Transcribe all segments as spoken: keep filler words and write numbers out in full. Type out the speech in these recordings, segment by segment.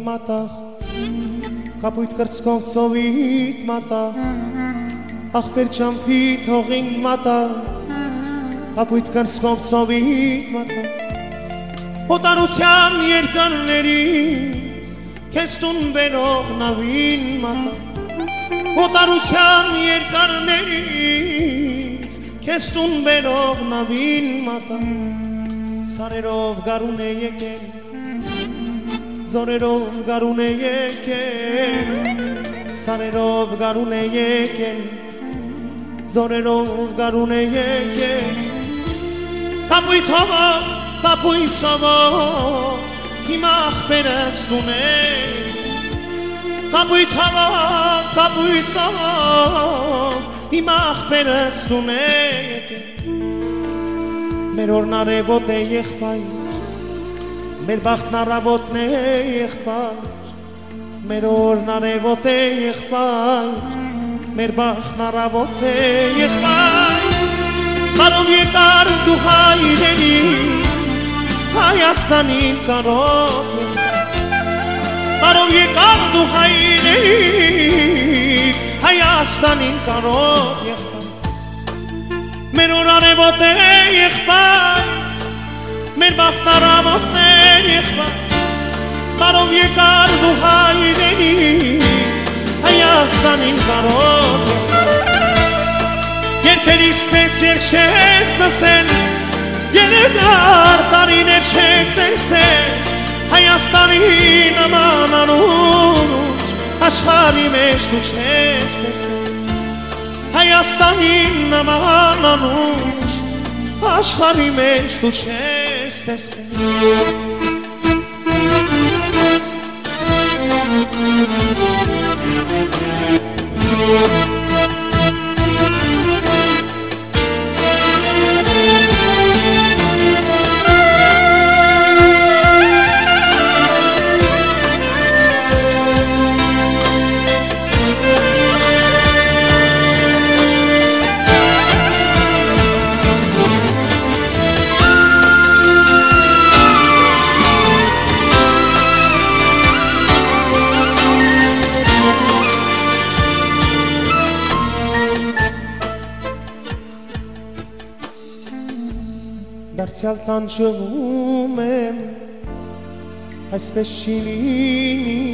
մատաղ կապույտ կրծքով ծովիտ մատաղ ախպեր ճամփիտ հողին մատաղ կապույտ կրծքով ծովիտ մատաղ օտարության երկրներից քեզ տուն բերող նավին մատաղ օտարության երկրներից քեզ տուն բերող նավին մատաղ սարերով գարուն է եկել Զորերով գարուն է եկել Սարերով գարուն է եկել Զորերով գարուն է եկել Կապույտ հովով, կապույտ սովով Հիմա ախպերս տուն է Կապույտ հովով, կապույտ սովով Հիմա ախպերս տուն է եկել Մեր օրն արևոտ է եղբայր Մեր բախտն առավոտն է եղբայր Մեր օրն արևոտ է եղբայր Մեր բախտն առավոտ է եղբայր Բարով եկար դու հայրենի Հայաստանին կարոտ Բարով եկար դու հայրենի Հայաստանին կարոտ եղբայր Մեր օր արևոտ է եղբայր Մեր բախտն առավոտն է եղբայր Բարով եկար դու հայրենի Հայաստանին կարոտ Երբերիս պես երբ չես լսել Երեգար տարիներ չեք տեսել Հայաստանի նման անուջ Աշխարհի մեջ դու չես տեսել Հայաստանի նման անուջ Աշխարհի մեջ դու չես տեսել Դարձյալ տանջվում եմ, այսպես չի լինի,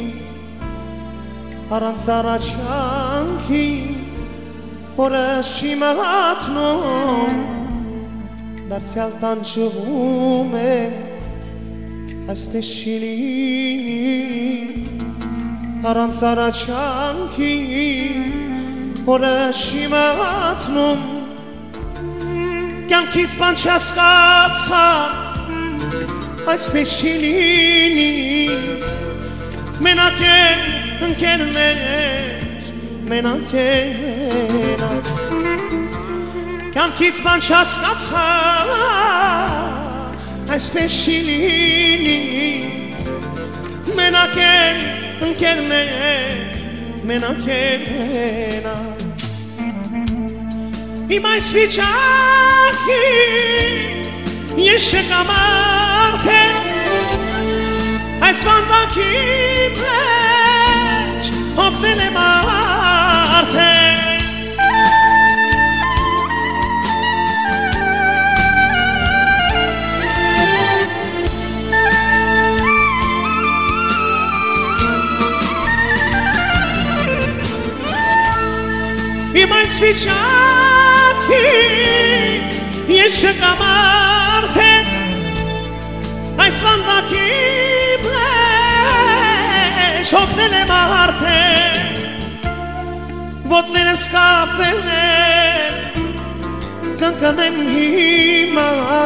առանց առաջանքի, օրս չի մատնում, դարձյալ տանջվում եմ, այսպես չի լինի, առանց առաջանքի, օրս չի մատնում, Կյանքից բան չհասկացա, այսպես չի լինի, մենակ եմ ընկերներ, մենակ եմ մենակ Կյանքից բան չհասկացա, այսպես չի լինի, մենակ եմ ընկերներ, մենակ եմ մենակ Իմ այս վիճակից ես չկամ արդեն Այս վանդակի մեջ հոգնել եմ արդեն Իմ այս վիճակից ես չկամ արդեն Այս վանդակի մեջ հոգնել եմ արդեն Ոտներս կապել են կնկնեմ հիմա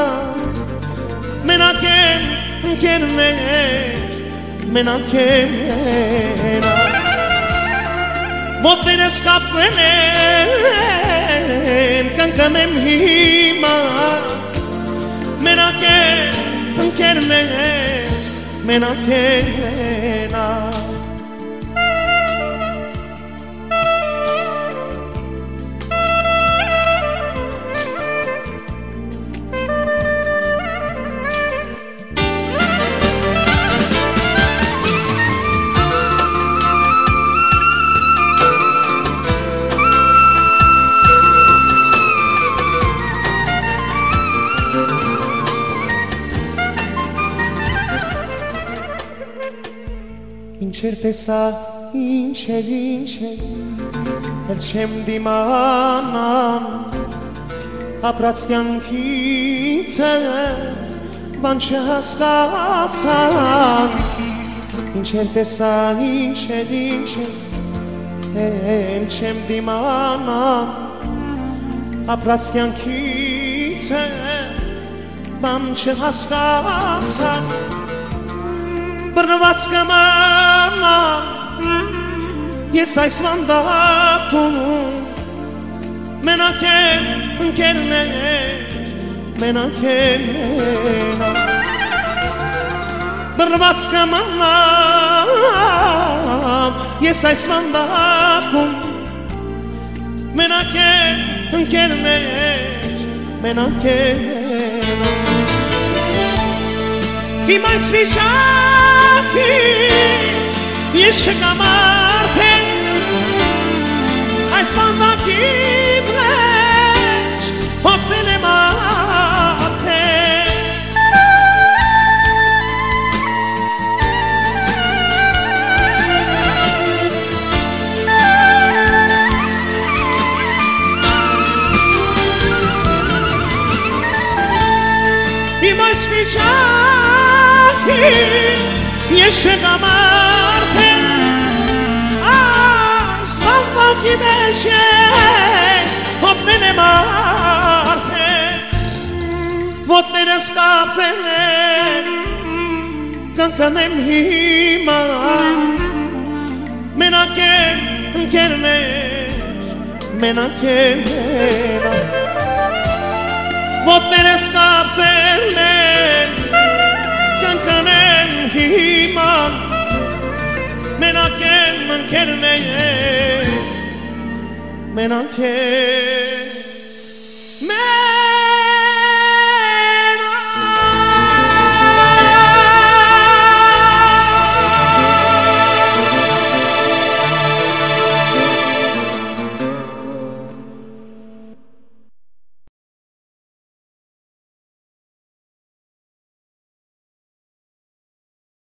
Մենակ եմ ընկերներ, մենակ եմ մենակ Ոտներս կապել են կնկնեմ հիմա Մենակ եմ ընկերներ, մենակ եմ մենակ տեսա ինչ էր ինչ էր էլ չեմ դիմանան ապրած կյանքից ես բան չհասկացան ինչ էր տեսա ինչ էր ինչ էր էլ չեմ դիմանան ապրած կյանքից ես բան չհասկացան բռնված կմնամ ես այս վանդակում մենակ եմ ընկերներ մենակ եմ բռնված կմնամ ես այս վանդակում մենակ եմ ընկերներ մենակ եմ Իմ այս վիճակից ես չկամ արդեն այս վանդակի մեջ հոգնել եմ արդեն Իմ այս վիճակից ես չկամ արդեն այս վանդակի մեջ ես հոգնել եմ արդեն ոտներս կապել են կանգնեմ հիմա մենակ եմ ընկերներ մենակ եմ ոտներս կապել են կանգնեմ հիմա մենակ եմ ընկերներ մենակ եմ